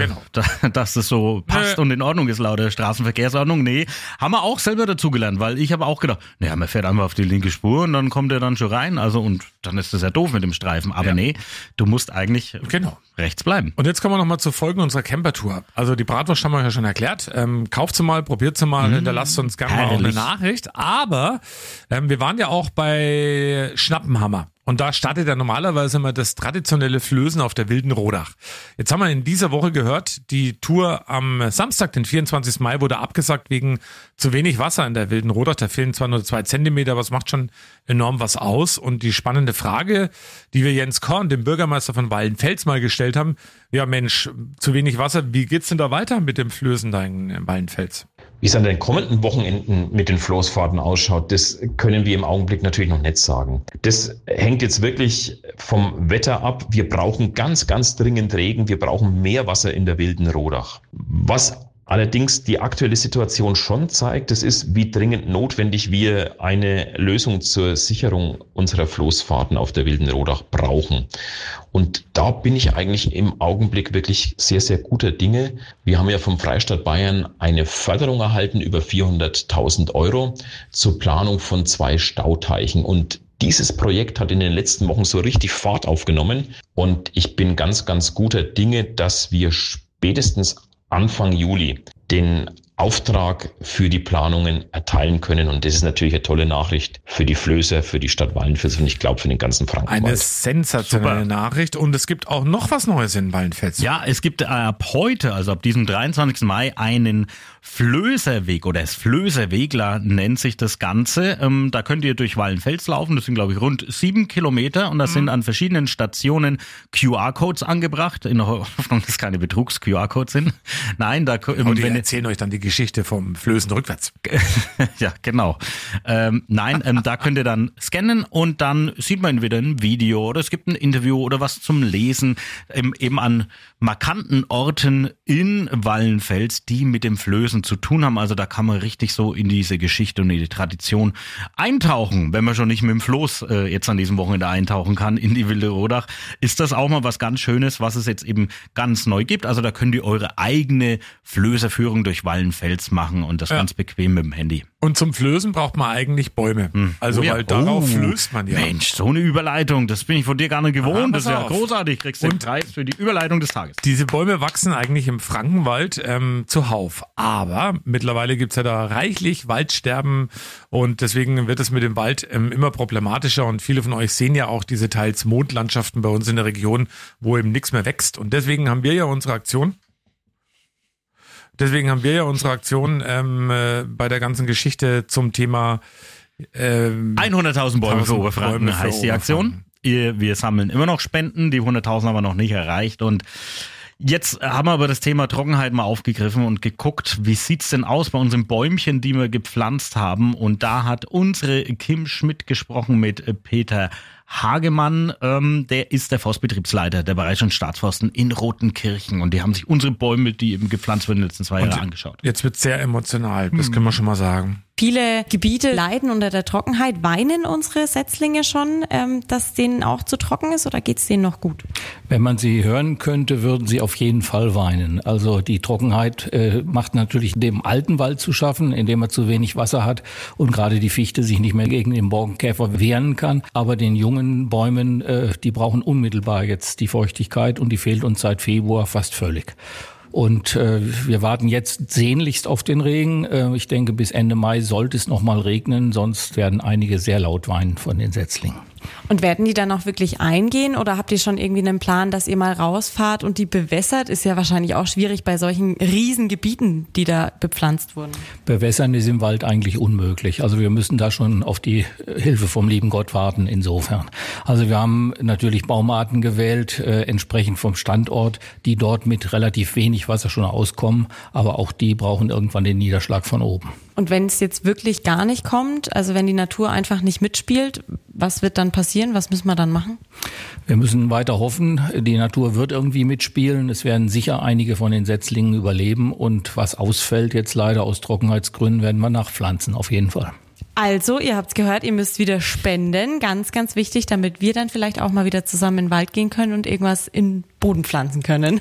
dass es so passt und in Ordnung ist laut der Straßenverkehrsordnung. Nee, haben wir auch selber dazugelernt, weil ich habe auch gedacht, naja, man fährt einfach auf die linke Spur und dann kommt er dann schon rein. Also und dann ist das ja doof mit dem Streifen. Aber nee, du musst eigentlich rechts bleiben. Und jetzt kommen wir nochmal zu Folgen unserer Campertour. Also die Bratwurst haben wir ja schon erklärt. Kauft sie mal, probiert sie mal, hinterlasst uns gerne mal auch eine Nachricht. Aber wir waren ja auch bei Schnappenhammer. Und da startet ja normalerweise immer das traditionelle Flößen auf der Wilden Rodach. Jetzt haben wir in dieser Woche gehört, die Tour am Samstag, den 24. Mai, wurde abgesagt wegen zu wenig Wasser in der Wilden Rodach. Da fehlen zwar nur 2 Zentimeter, aber es macht schon enorm was aus. Und die spannende Frage, die wir Jens Korn, dem Bürgermeister von Wallenfels, mal gestellt haben, ja Mensch, zu wenig Wasser, wie geht's denn da weiter mit dem Flößen da in Wallenfels? Wie es an den kommenden Wochenenden mit den Floßfahrten ausschaut, das können wir im Augenblick natürlich noch nicht sagen. Das hängt jetzt wirklich vom Wetter ab. Wir brauchen ganz, ganz dringend Regen. Wir brauchen mehr Wasser in der Wilden Rodach. Was allerdings die aktuelle Situation schon zeigt, das ist, wie dringend notwendig wir eine Lösung zur Sicherung unserer Floßfahrten auf der Wilden Rodach brauchen. Und da bin ich eigentlich im Augenblick wirklich sehr, sehr guter Dinge. Wir haben ja vom Freistaat Bayern eine Förderung erhalten über 400.000 € zur Planung von 2 Stauteichen. Und dieses Projekt hat in den letzten Wochen so richtig Fahrt aufgenommen. Und ich bin ganz, ganz guter Dinge, dass wir spätestens Anfang Juli den Auftrag für die Planungen erteilen können. Und das ist natürlich eine tolle Nachricht für die Flößer, für die Stadt Wallenfels und ich glaube für den ganzen Frankenwald. Eine sensationelle Nachricht. Und es gibt auch noch was Neues in Wallenfels. Ja, es gibt ab heute, also ab diesem 23. Mai, einen Flößerweg oder das Flößerwegler nennt sich das Ganze. Da könnt ihr durch Wallenfels laufen. Das sind, glaube ich, rund 7 Kilometer und da sind an verschiedenen Stationen QR-Codes angebracht. In der Hoffnung, dass keine Betrugs-QR-Codes sind. Nein, die erzählen euch dann die Geschichte vom Flößen rückwärts. Ja, genau. Da könnt ihr dann scannen und dann sieht man entweder ein Video oder es gibt ein Interview oder was zum Lesen, eben an markanten Orten in Wallenfels, die mit dem Flößen zu tun haben. Also da kann man richtig so in diese Geschichte und in die Tradition eintauchen. Wenn man schon nicht mit dem Floß jetzt an diesem Wochenende eintauchen kann in die Wilde Rodach, ist das auch mal was ganz Schönes, was es jetzt eben ganz neu gibt. Also da könnt ihr eure eigene Flößerführung durch Wallenfels machen und das ganz bequem mit dem Handy. Und zum Flößen braucht man eigentlich Bäume. Weil darauf flößt man ja. Mensch, so eine Überleitung, das bin ich von dir gar nicht gewohnt. Das ist ja großartig. Kriegst du den Preis für die Überleitung des Tages. Diese Bäume wachsen eigentlich im Frankenwald zuhauf. Aber mittlerweile gibt's ja da reichlich Waldsterben und deswegen wird es mit dem Wald immer problematischer. Und viele von euch sehen ja auch diese teils Mondlandschaften bei uns in der Region, wo eben nichts mehr wächst. Und deswegen haben wir ja unsere Aktion bei der ganzen Geschichte zum Thema 100.000 Bäume für Oberfranken heißt die Aktion. Wir sammeln immer noch Spenden, die 100.000 haben wir noch nicht erreicht und jetzt haben wir aber das Thema Trockenheit mal aufgegriffen und geguckt, wie sieht's denn aus bei unseren Bäumchen, die wir gepflanzt haben, und da hat unsere Kim Schmidt gesprochen mit Peter Hagemann, der ist der Forstbetriebsleiter der Bayerischen Staatsforsten in Rotenkirchen und die haben sich unsere Bäume, die eben gepflanzt wurden in den letzten 2 Jahren angeschaut. Jetzt wird's sehr emotional, das können wir schon mal sagen. Viele Gebiete leiden unter der Trockenheit. Weinen unsere Setzlinge schon, dass denen auch zu trocken ist, oder geht's denen noch gut? Wenn man sie hören könnte, würden sie auf jeden Fall weinen. Also die Trockenheit macht natürlich dem alten Wald zu schaffen, indem er zu wenig Wasser hat und gerade die Fichte sich nicht mehr gegen den Borkenkäfer wehren kann. Aber den jungen Bäumen, die brauchen unmittelbar jetzt die Feuchtigkeit und die fehlt uns seit Februar fast völlig. Und wir warten jetzt sehnlichst auf den Regen. Ich denke, bis Ende Mai sollte es noch mal regnen, sonst werden einige sehr laut weinen von den Setzlingen. Und werden die dann auch wirklich eingehen oder habt ihr schon irgendwie einen Plan, dass ihr mal rausfahrt und die bewässert? Ist ja wahrscheinlich auch schwierig bei solchen riesen Gebieten, die da bepflanzt wurden. Bewässern ist im Wald eigentlich unmöglich. Also wir müssen da schon auf die Hilfe vom lieben Gott warten insofern. Also wir haben natürlich Baumarten gewählt, entsprechend vom Standort, die dort mit relativ wenig Wasser schon auskommen. Aber auch die brauchen irgendwann den Niederschlag von oben. Und wenn es jetzt wirklich gar nicht kommt, also wenn die Natur einfach nicht mitspielt, was wird dann passieren? Was müssen wir dann machen? Wir müssen weiter hoffen, die Natur wird irgendwie mitspielen. Es werden sicher einige von den Setzlingen überleben und was ausfällt jetzt leider aus Trockenheitsgründen, werden wir nachpflanzen, auf jeden Fall. Also, ihr habt's gehört, ihr müsst wieder spenden. Ganz, ganz wichtig, damit wir dann vielleicht auch mal wieder zusammen in den Wald gehen können und irgendwas in den Boden pflanzen können.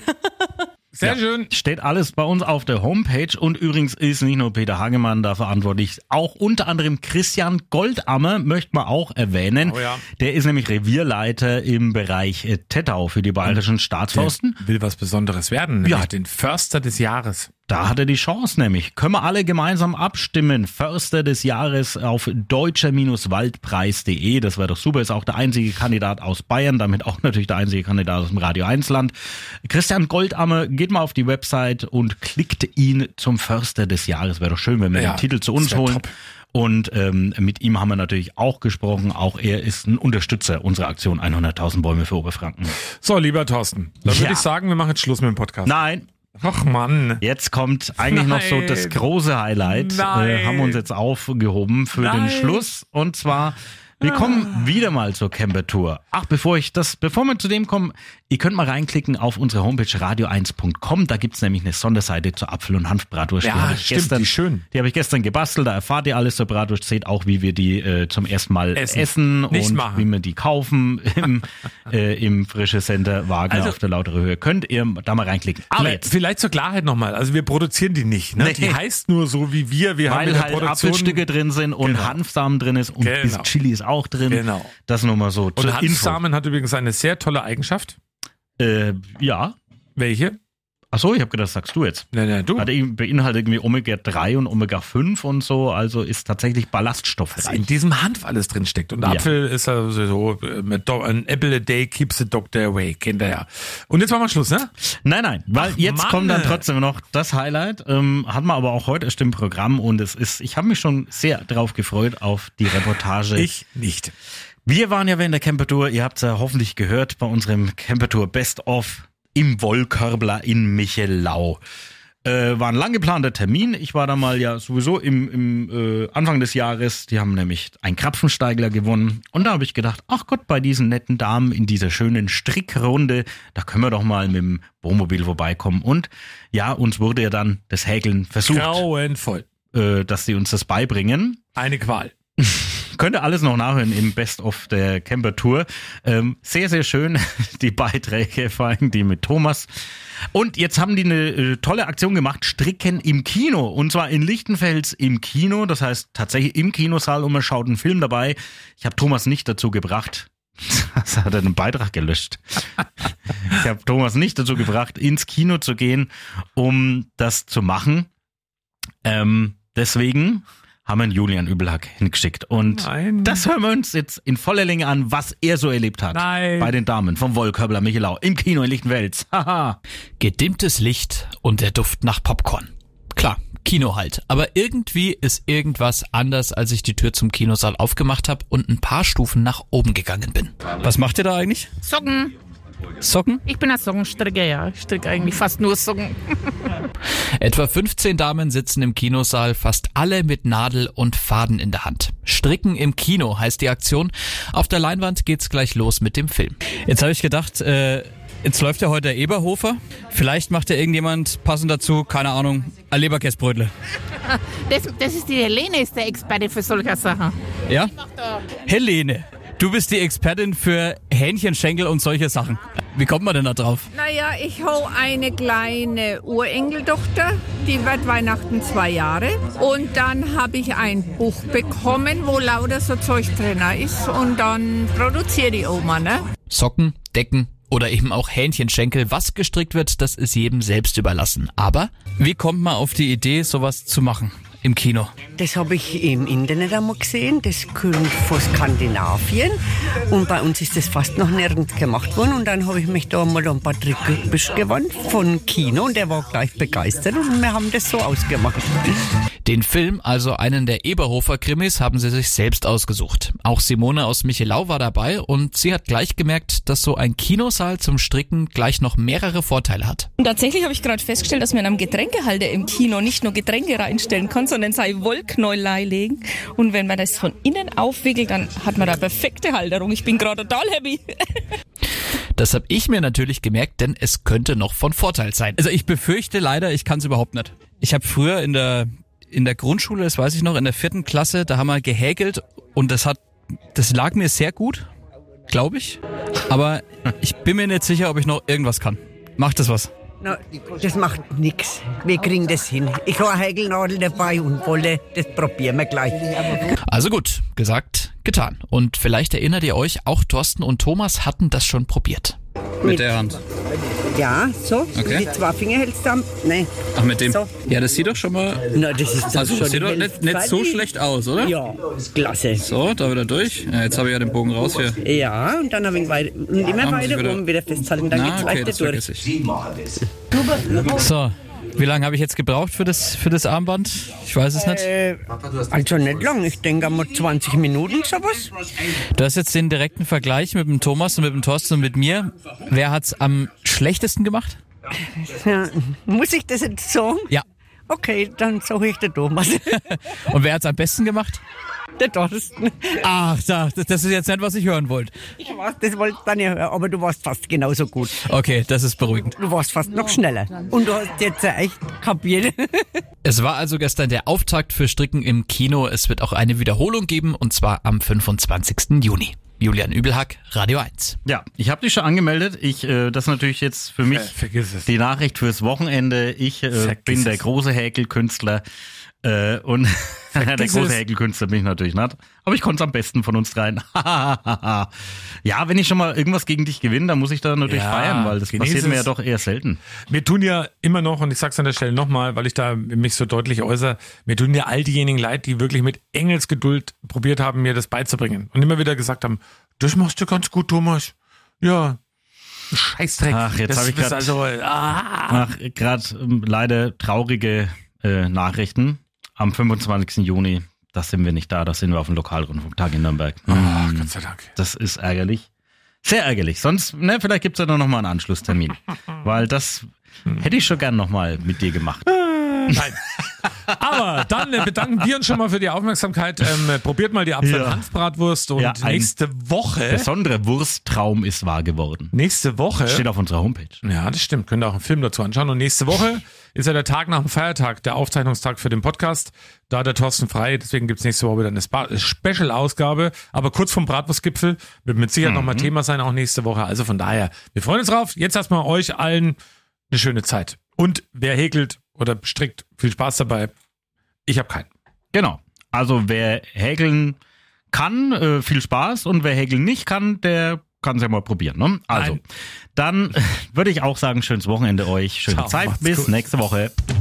Sehr schön. Steht alles bei uns auf der Homepage und übrigens ist nicht nur Peter Hagemann da verantwortlich, auch unter anderem Christian Goldammer möchte man auch erwähnen. Oh ja. Der ist nämlich Revierleiter im Bereich Tettau für die Bayerischen Staatsforsten. Der will was Besonderes werden, nämlich den Förster des Jahres. Da hat er die Chance nämlich. Können wir alle gemeinsam abstimmen. Förster des Jahres auf deutscher-waldpreis.de. Das wäre doch super. Ist auch der einzige Kandidat aus Bayern, damit auch natürlich der einzige Kandidat aus dem Radio 1 Land. Christian Goldammer, geht mal auf die Website und klickt ihn zum Förster des Jahres. Wäre doch schön, wenn wir den Titel zu uns holen. Top. Und mit ihm haben wir natürlich auch gesprochen. Auch er ist ein Unterstützer unserer Aktion 100.000 Bäume für Oberfranken. So, lieber Thorsten, dann würde ich sagen, wir machen jetzt Schluss mit dem Podcast. Nein. Ach Mann. Jetzt kommt eigentlich noch so das große Highlight. Haben wir uns jetzt aufgehoben für den Schluss. Und zwar, wir kommen wieder mal zur Camper-Tour. Ach, bevor wir zu dem kommen, ihr könnt mal reinklicken auf unsere Homepage radio1.com. Da gibt's nämlich eine Sonderseite zur Apfel- und Hanfbratwurst. Ja, stimmt, die schön. Die habe ich gestern gebastelt. Da erfahrt ihr alles zur Bratwurst. Seht auch, wie wir die zum ersten Mal essen und wie wir die kaufen im Frische Center Wagner auf der Lautere Höhe. Könnt ihr da mal reinklicken. Aber vielleicht zur Klarheit nochmal. Also wir produzieren die nicht. Ne? Nee. Die heißt nur so wie wir. Wir haben in der Produktion Apfelstücke drin sind und Hanfsamen drin ist und ein bisschen Chili ist auch drin. Genau. Das nur mal so. Und Hanfsamen hat übrigens eine sehr tolle Eigenschaft. Ja. Welche? Ach so, ich habe gedacht, das sagst du jetzt. Nein, du. Beinhaltet irgendwie Omega-3 und Omega-5 und so, also ist tatsächlich Ballaststoff. Was in diesem Hanf alles drin steckt. Und Apfel ist also so, an apple a day keeps the doctor away, kennt ihr ja. Und jetzt machen wir Schluss, ne? Nein, weil jetzt kommt dann trotzdem noch das Highlight. Hat man aber auch heute erst im Programm und ich habe mich schon sehr drauf gefreut auf die Reportage. Ich nicht. Wir waren ja während der Camper-Tour, ihr habt es ja hoffentlich gehört, bei unserem Camper-Tour Best of im Wollkörbler in Michelau. War ein lang geplanter Termin. Ich war da mal ja sowieso im Anfang des Jahres. Die haben nämlich einen Krapfensteigler gewonnen. Und da habe ich gedacht, ach Gott, bei diesen netten Damen in dieser schönen Strickrunde, da können wir doch mal mit dem Wohnmobil vorbeikommen. Und ja, uns wurde ja dann das Häkeln versucht. Grauenvoll. Dass sie uns das beibringen. Eine Qual. Könnt ihr alles noch nachhören im Best-of der Camper Tour. Sehr, sehr schön, die Beiträge, vor allem die mit Thomas. Und jetzt haben die eine tolle Aktion gemacht, Stricken im Kino. Und zwar in Lichtenfels im Kino, das heißt tatsächlich im Kinosaal, und man schaut einen Film dabei. Ich habe Thomas nicht dazu gebracht, das hat er einen Beitrag gelöscht. Ich habe Thomas nicht dazu gebracht, ins Kino zu gehen, um das zu machen. Deswegen haben wir einen Julian Übelhack hingeschickt. Und das hören wir uns jetzt in voller Länge an, was er so erlebt hat. Bei den Damen vom Wollkörbler Michelau im Kino in Lichtenfels. Haha. Gedimmtes Licht und der Duft nach Popcorn. Klar, Kino halt. Aber irgendwie ist irgendwas anders, als ich die Tür zum Kinosaal aufgemacht habe und ein paar Stufen nach oben gegangen bin. Was macht ihr da eigentlich? Socken. Socken? Ich bin ein Sockenstricker, ja. Ich stricke eigentlich fast nur Socken. Etwa 15 Damen sitzen im Kinosaal, fast alle mit Nadel und Faden in der Hand. Stricken im Kino heißt die Aktion. Auf der Leinwand geht's gleich los mit dem Film. Jetzt habe ich gedacht, jetzt läuft ja heute der Eberhofer. Vielleicht macht ja irgendjemand passend dazu, keine Ahnung, ein Leberkäsbrötle. Das ist die Helene, ist der Experte für solche Sachen. Ja? Helene, du bist die Expertin für Hähnchenschenkel und solche Sachen. Wie kommt man denn da drauf? Naja, ich habe eine kleine Urenkeltochter, die wird Weihnachten 2 Jahre. Und dann habe ich ein Buch bekommen, wo lauter so Zeug drin ist. Und dann produziert die Oma, ne? Socken, Decken oder eben auch Hähnchenschenkel. Was gestrickt wird, das ist jedem selbst überlassen. Aber wie kommt man auf die Idee, sowas zu machen im Kino? Das habe ich im Internet einmal gesehen. Das kommt von Skandinavien. Und bei uns ist das fast noch nirgends gemacht worden. Und dann habe ich mich da mal an Patrick Büsch gewandt von Kino. Und der war gleich begeistert. Und wir haben das so ausgemacht. Den Film, also einen der Eberhofer-Krimis, haben sie sich selbst ausgesucht. Auch Simone aus Michelau war dabei und sie hat gleich gemerkt, dass so ein Kinosaal zum Stricken gleich noch mehrere Vorteile hat. Und tatsächlich habe ich gerade festgestellt, dass man am Getränkehalter im Kino nicht nur Getränke reinstellen kann, sondern sei Wollknäuel legen. Und wenn man das von innen aufwickelt, dann hat man da perfekte Halterung. Ich bin gerade total happy. Das habe ich mir natürlich gemerkt, denn es könnte noch von Vorteil sein. Also ich befürchte leider, ich kann es überhaupt nicht. Ich habe früher in der Grundschule, das weiß ich noch, in der 4. Klasse, da haben wir gehäkelt und das lag mir sehr gut, glaube ich. Aber ich bin mir nicht sicher, ob ich noch irgendwas kann. Macht das was? Na, das macht nichts. Wir kriegen das hin. Ich habe eine Häkelnadel dabei und Wolle, das probieren wir gleich. Also gut, gesagt, getan. Und vielleicht erinnert ihr euch, auch Thorsten und Thomas hatten das schon probiert. Mit der Hand? Ja, so. Okay. Die 2 Finger hältst du am... Nein. Ach, mit dem? So. Ja, das sieht doch schon mal... Na, das ist also, schon sieht doch nicht so schlecht aus, oder? Ja, ist klasse. So, da wieder durch. Ja, jetzt habe ich ja den Bogen raus hier. Ja, und dann habe ich weiter... Und immer weiter rum wieder festhalten, dann geht's weiter durch. So, wie lange habe ich jetzt gebraucht für das Armband? Ich weiß es nicht. Also nicht lang, ich denke einmal 20 Minuten sowas. Du hast jetzt den direkten Vergleich mit dem Thomas und mit dem Thorsten und mit mir. Wer hat's am schlechtesten gemacht? Ja, muss ich das jetzt sagen? Ja. Okay, dann sage ich der Thomas. Und wer hat's am besten gemacht? Der Thorsten. Ach, das ist jetzt nicht, was ich hören wollte. Ich weiß, das wollte ich dann ja hören, aber du warst fast genauso gut. Okay, das ist beruhigend. Du warst fast noch schneller. Und du hast jetzt ja echt kapiert. Es war also gestern der Auftakt für Stricken im Kino. Es wird auch eine Wiederholung geben, und zwar am 25. Juni. Julian Übelhack, Radio 1. Ja, ich habe dich schon angemeldet. Das ist natürlich jetzt für mich die Nachricht fürs Wochenende. Ich bin der große Häkelkünstler. Und der große Häkelkünstler bin ich natürlich nicht. Aber ich konnte es am besten von uns dreien. Ja, wenn ich schon mal irgendwas gegen dich gewinne, dann muss ich da natürlich feiern, weil das passiert mir ja doch eher selten. Wir tun ja immer noch, und ich sag's an der Stelle nochmal, weil ich da mich so deutlich äußere, mir tun ja all diejenigen leid, die wirklich mit Engelsgeduld probiert haben, mir das beizubringen. Und immer wieder gesagt haben, das machst du ganz gut, Thomas. Ja. Scheißdreck. Ach, jetzt habe ich gerade leider traurige Nachrichten. Am 25. Juni, da sind wir nicht da, da sind wir auf dem Lokalrundfunktag in Nürnberg. Gott sei Dank. Das ist ärgerlich. Sehr ärgerlich. Sonst, vielleicht gibt's ja noch mal einen Anschlusstermin. Weil das hätte ich schon gern noch mal mit dir gemacht. Nein. Aber dann bedanken wir uns schon mal für die Aufmerksamkeit. Probiert mal die Apfel- und Hanfbratwurst und nächste Woche... Besonderer Wursttraum ist wahr geworden. Nächste Woche... Steht auf unserer Homepage. Ja, das stimmt. Könnt ihr auch einen Film dazu anschauen. Und nächste Woche ist ja der Tag nach dem Feiertag, der Aufzeichnungstag für den Podcast. Da hat der Thorsten frei. Deswegen gibt's nächste Woche wieder eine Special-Ausgabe. Aber kurz vom Bratwurstgipfel wird mit Sicherheit nochmal Thema sein, auch nächste Woche. Also von daher, wir freuen uns drauf. Jetzt erstmal euch allen eine schöne Zeit. Und wer häkelt oder strickt, viel Spaß dabei. Ich habe keinen. Genau. Also wer häkeln kann, viel Spaß. Und wer häkeln nicht kann, der kann es ja mal probieren. Ne? Also, dann würde ich auch sagen, schönes Wochenende euch. Schöne Zeit. Bis nächste Woche.